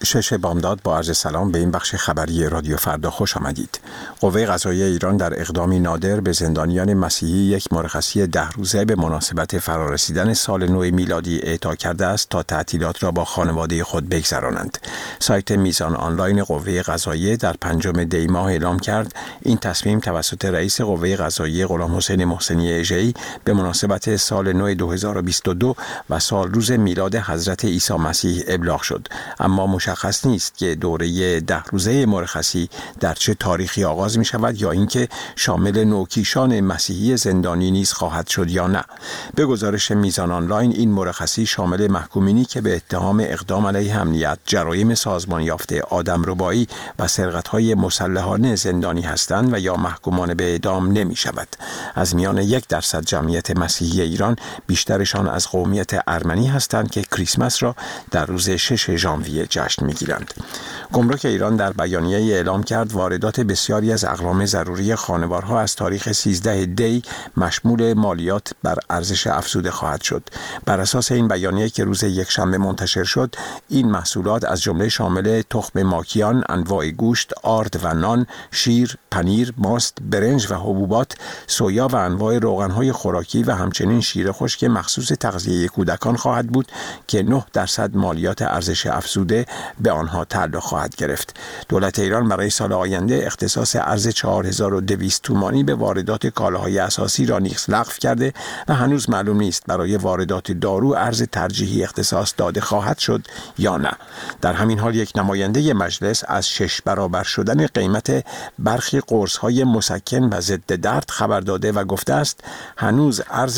شش بامداد با عرض سلام به این بخش خبری رادیو فردا خوش آمدید. قوه قضاییه ایران در اقدامی نادر به زندانیان مسیحی یک مرخصی 10 روزه به مناسبت فرارسیدن سال نو میلادی اعطا کرده است تا تعطیلات را با خانواده خود بگذرانند. سایت میزان آنلاین قوه قضاییه در 5 دی ماه اعلام کرد این تصمیم توسط رئیس قوه قضاییه غلام حسین محسنی اژه‌ای به مناسبت سال نو 2022 و سال روز میلاد حضرت عیسی مسیح ابلاغ شد، اما مشخص نیست که دوره 10 روزه مرخصی در چه تاریخی آغاز می شود یا اینکه شامل نوکیشان مسیحی زندانی نیز خواهد شد یا نه. به گزارش میزان آنلاین این مرخصی شامل محکومینی که به اتهام اقدام علیه امنیت، جرایم سازمان یافته، آدمربایی و سرقت‌های مسلحانه زندانی هستند و یا محکومان به اعدام نمی شود. از میان 1% جمعیت مسیحی ایران بیشترشان از قومیت ارمنی هستند که کریسمس را در روز 6 ژانویه جشن می‌گیرند. گمرک ایران در بیانیه اعلام کرد واردات بسیاری از اقلام ضروری خانوارها از تاریخ 13 دی مشمول مالیات بر ارزش افزوده خواهد شد. بر اساس این بیانیه که روز یکشنبه منتشر شد، این محصولات از جمله شامل تخم ماکیان، انواع گوشت، آرد و نان، شیر، پنیر، ماست، برنج و حبوبات، سویا و انواع روغن‌های خوراکی و همچنین شیر خشک مخصوص تغذیه کودکان خواهد بود که 9% مالیات ارزش افزوده به آنها تعلق خواهد گرفت. دولت ایران برای سال آینده اختصاص ارز 4200 تومانی به واردات کالاهای اساسی را نیز لغو کرده و هنوز معلوم نیست برای واردات دارو ارز ترجیحی اختصاص داده خواهد شد یا نه. در همین حال یک نماینده مجلس از 6 برابر شدن قیمت برخی قرص‌های مسکن و ضد درد خبر داده و گفته است هنوز ارز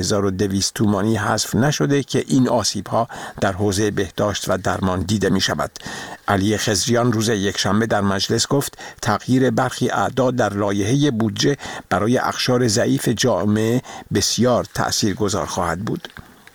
4200 تومانی حذف نشده که این آسیب‌ها در حوزه بهداشت و درمان دیده می شود. علی خضریان روز یکشنبه در مجلس گفت تغییر برخی اعداد در لایحه بودجه برای اقشار ضعیف جامعه بسیار تأثیرگذار خواهد بود.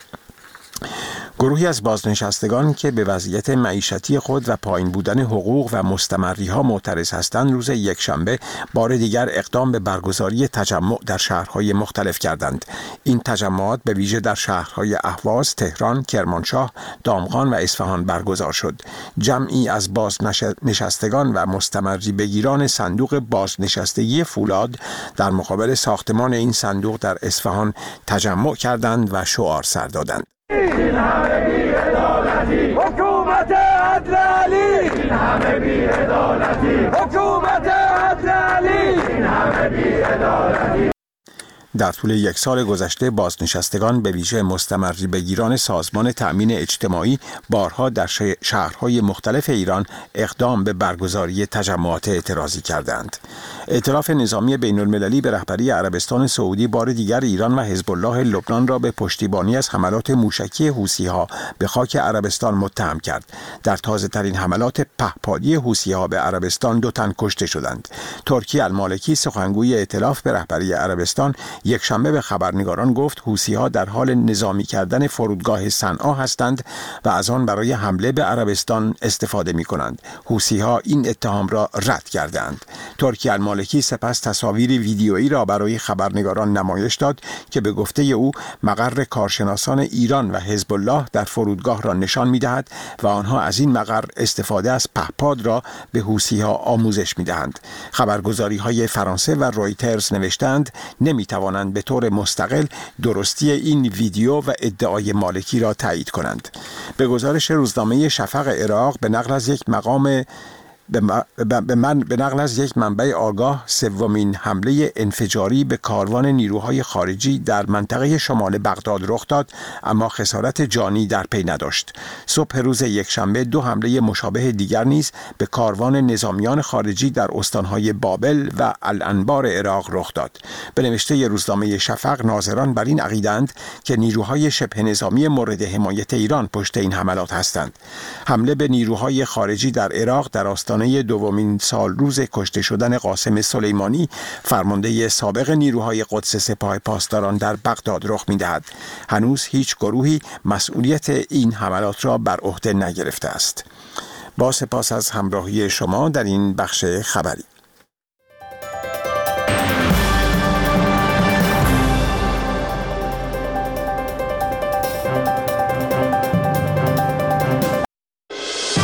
گروهی از بازنشستگان که به وضعیت معیشتی خود و پایین بودن حقوق و مستمری‌ها معترض هستند روز یکشنبه بار دیگر اقدام به برگزاری تجمع در شهرهای مختلف کردند. این تجمعات به ویژه در شهرهای اهواز، تهران، کرمانشاه، دامغان و اصفهان برگزار شد. جمعی از بازنشستگان و مستمری بگیران صندوق بازنشستگی فولاد در مقابل ساختمان این صندوق در اصفهان تجمع کردند و شعار سر دادند. این همه بی‌عدالتی حکومت عدلی، این همه بی‌عدالتی حکومت عدلی، این همه بی‌عدالتی. در طول یک سال گذشته بازنشستگان به ویژه مستمری بگیران سازمان تأمین اجتماعی بارها در شهرهای مختلف ایران اقدام به برگزاری تجمعات اعتراضی کردند. ائتلاف نظامی بین‌المللی به رهبری عربستان سعودی بار دیگر ایران و حزب الله لبنان را به پشتیبانی از حملات موشکی حوثی‌ها به خاک عربستان متهم کرد. در تازه‌ترین حملات پهپادی حوثی‌ها به عربستان 2 تن کشته شدند. ترکی المالکی سخنگوی ائتلاف به رهبری عربستان یکشنبه به خبرنگاران گفت حوثی‌ها در حال نظامی کردن فرودگاه صنعا هستند و از آن برای حمله به عربستان استفاده می‌کنند. حوثی‌ها این اتهام را رد کردند. ترکی المالکی سپس تصاویر ویدیویی را برای خبرنگاران نمایش داد که به گفته او مقر کارشناسان ایران و حزب الله در فرودگاه را نشان می‌دهد و آنها از این مقر استفاده از پهپاد را به حوثی‌ها آموزش می‌دهند. خبرگزاری‌های فرانسه و رویترز نوشتند نمی‌توانند به طور مستقل درستی این ویدیو و ادعای مالکی را تایید کنند. به گزارش روزنامه شفق عراق به نقل از یک منبع آگاه سومین حمله انفجاری به کاروان نیروهای خارجی در منطقه شمال بغداد رخ داد، اما خسارت جانی در پی نداشت. صبح روز یکشنبه 2 حمله مشابه دیگر نیز به کاروان نظامیان خارجی در استانهای بابل و الانبار عراق رخ داد. به نوشته روزنامه شفق ناظران بر این عقیده‌اند که نیروهای شبه نظامی مورد حمایت ایران پشت این حملات هستند. حمله به نیروهای خارجی در عراق در آستانه دومین سال روز کشته شدن قاسم سلیمانی، فرمانده سابق نیروهای قدس سپاه پاسداران در بغداد رخ می‌دهد. هنوز هیچ گروهی مسئولیت این حملات را بر عهده نگرفته است. با سپاس از همراهی شما در این بخش خبری.